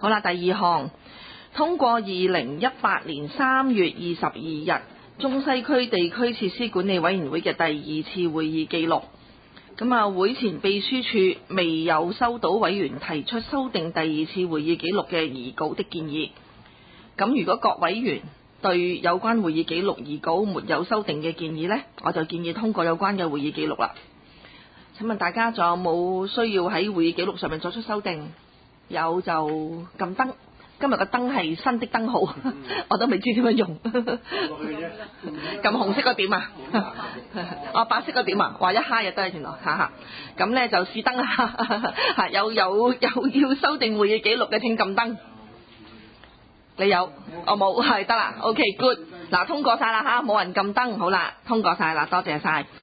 好啦，第二項通過2018年3月22日中西區地區設施管理委員會嘅第2次會議記錄。咁啊，會前秘書處未有收到委員提出修訂第2次會議記錄嘅擬稿的建議。咁如果各委員對有關會議記錄擬稿沒有修訂嘅建議呢，我就建議通過有關嘅會議記錄啦。請問大家仲有冇需要喺會議記錄上面作出修訂？有就撳燈。今日個燈係新的燈號，我都未知點樣用。撳紅色個點啊？哦，白色個點啊？話一嗨就得原來，咁呢就試燈啊！有要修訂會議記錄嘅請撳燈。你有？我冇，係得啦。OK good。嗱，通過晒啦嚇，冇人撳燈，好啦，通過晒啦，多謝晒。